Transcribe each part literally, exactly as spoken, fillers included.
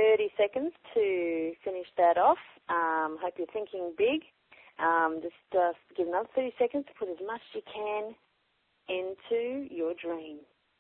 thirty seconds to finish that off. Um, hope you're thinking big. Um, just uh, give another thirty seconds to put as much as you can into your dream.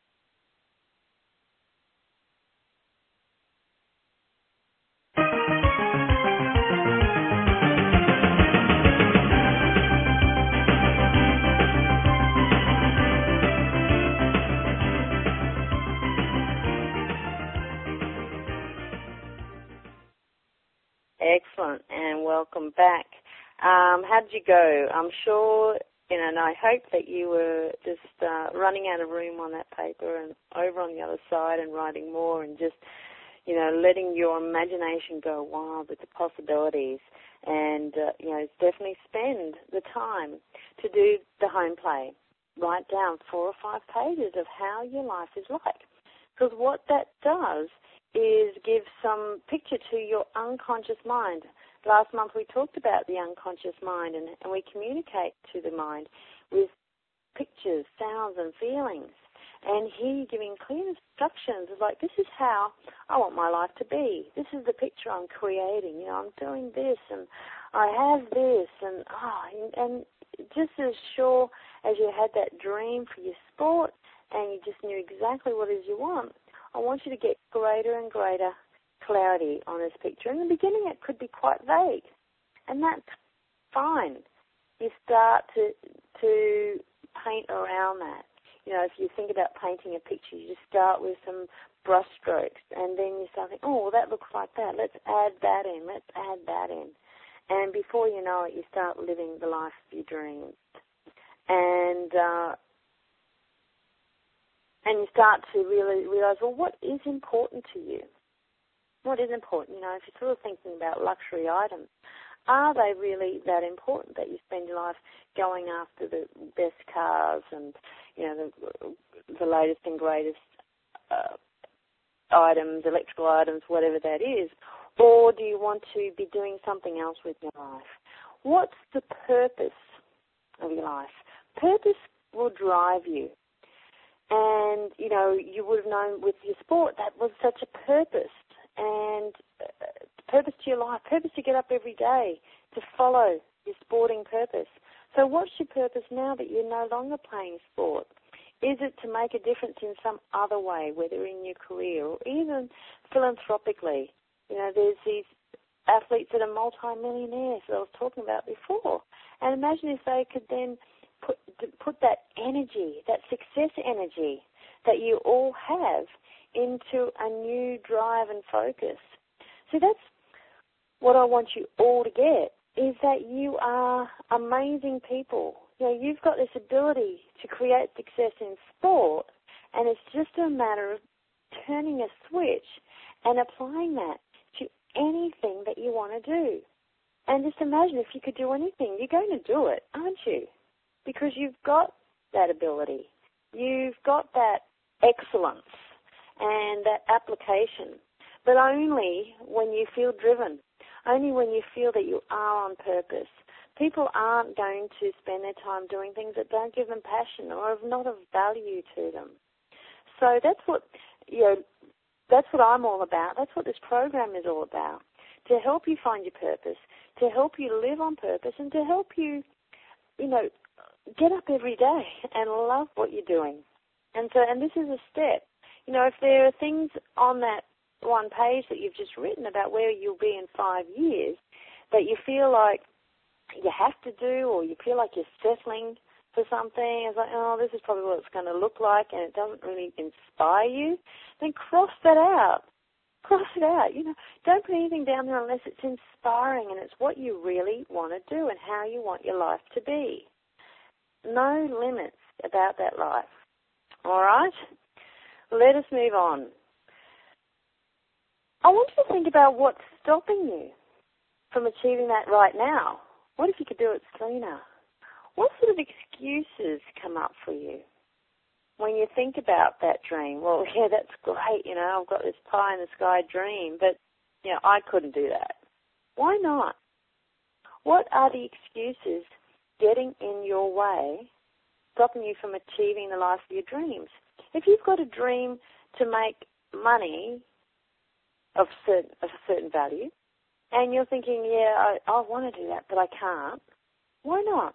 Excellent, and welcome back. Um, how did you go? I'm sure, you know, and I hope that you were just uh, running out of room on that paper and over on the other side and writing more and just, you know, letting your imagination go wild with the possibilities. And, uh, you know, definitely spend the time to do the home play. Write down four or five pages of how your life is like. Because what that does is give some picture to your unconscious mind. Last month we talked about the unconscious mind, and, and we communicate to the mind with pictures, sounds and feelings. And here you're giving clear instructions. It's like, this is how I want my life to be. This is the picture I'm creating. You know, I'm doing this and I have this. And, oh, and, and just as sure as you had that dream for your sport and you just knew exactly what it is you want, I want you to get greater and greater clarity on this picture. In the beginning, it could be quite vague, and that's fine. You start to to paint around that. You know, if you think about painting a picture, you just start with some brush strokes, and then you start thinking, oh, well, that looks like that. Let's add that in. Let's add that in. And before you know it, you start living the life of your dreams. And uh, And you start to really realize, well, what is important to you? What is important? You know, if you're sort of thinking about luxury items, are they really that important that you spend your life going after the best cars and, you know, the, the latest and greatest uh, items, electrical items, whatever that is? Or do you want to be doing something else with your life? What's the purpose of your life? Purpose will drive you. And, you know, you would have known with your sport that was such a purpose and uh, purpose to your life, purpose to get up every day, to follow your sporting purpose. So what's your purpose now that you're no longer playing sport? Is it to make a difference in some other way, whether in your career or even philanthropically? You know, there's these athletes that are multi-millionaires that I was talking about before. And imagine if they could then put put that energy, that success energy that you all have into a new drive and focus. So that's what I want you all to get, is that you are amazing people. You know, you've got this ability to create success in sport, and it's just a matter of turning a switch and applying that to anything that you want to do. And just imagine if you could do anything, you're going to do it, aren't you? Because you've got that ability. You've got that excellence and that application, but only when you feel driven, only when you feel that you are on purpose. People aren't going to spend their time doing things that don't give them passion or are not of value to them. So that's what, you know, that's what I'm all about. That's what this program is all about, to help you find your purpose, to help you live on purpose, and to help you, you know, get up every day and love what you're doing. And so, and this is a step. You know, if there are things on that one page that you've just written about where you'll be in five years that you feel like you have to do, or you feel like you're settling for something, it's like, oh, this is probably what it's going to look like, and it doesn't really inspire you, then cross that out. Cross it out. You know, don't put anything down there unless it's inspiring and it's what you really want to do and how you want your life to be. No limits about that life. All right? Let us move on. I want you to think about what's stopping you from achieving that right now. What if you could do it sooner? What sort of excuses come up for you when you think about that dream? Well, yeah, that's great, you know, I've got this pie-in-the-sky dream, but, you know, I couldn't do that. Why not? What are the excuses getting in your way, stopping you from achieving the life of your dreams? If you've got a dream to make money, of certain of a certain value, and you're thinking, yeah, I, I want to do that, but I can't. Why not?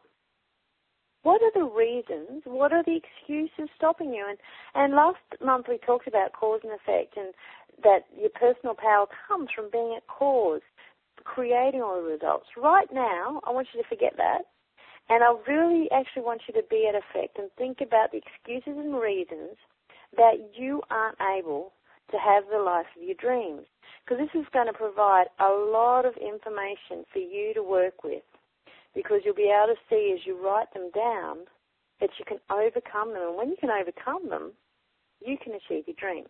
What are the reasons? What are the excuses stopping you? And and last month we talked about cause and effect, and that your personal power comes from being at cause, creating all the results. Right now, I want you to forget that, and I really actually want you to be at effect and think about the excuses and reasons that you aren't able to have the life of your dreams. Because this is going to provide a lot of information for you to work with, because you'll be able to see as you write them down that you can overcome them. And when you can overcome them, you can achieve your dreams.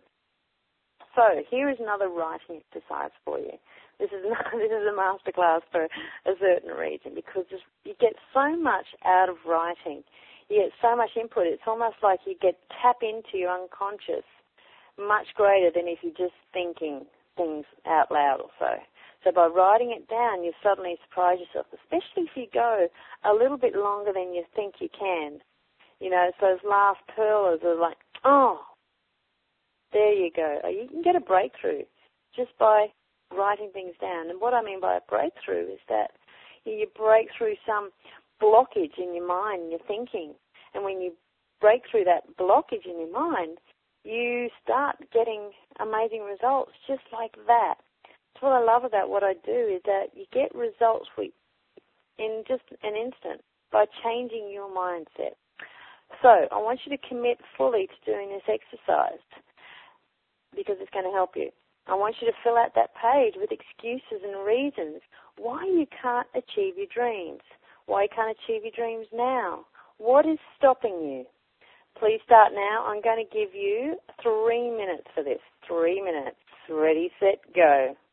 So here is another writing exercise for you. This is not, this is a masterclass for a certain reason, because you get so much out of writing. You get so much input. It's almost like you get tap into your unconscious much greater than if you're just thinking things out loud or so. So by writing it down, you suddenly surprise yourself, especially if you go a little bit longer than you think you can. You know, so those last pearlers are like, oh, there you go. You can get a breakthrough just by writing things down. And what I mean by a breakthrough is that you break through some blockage in your mind and your thinking. And when you break through that blockage in your mind, you start getting amazing results just like that. That's what I love about what I do, is that you get results in just an instant by changing your mindset. So I want you to commit fully to doing this exercise, because it's going to help you. I want you to fill out that page with excuses and reasons why you can't achieve your dreams, why you can't achieve your dreams now. What is stopping you? Please start now. I'm going to give you three minutes for this. Three minutes. Ready, set, go.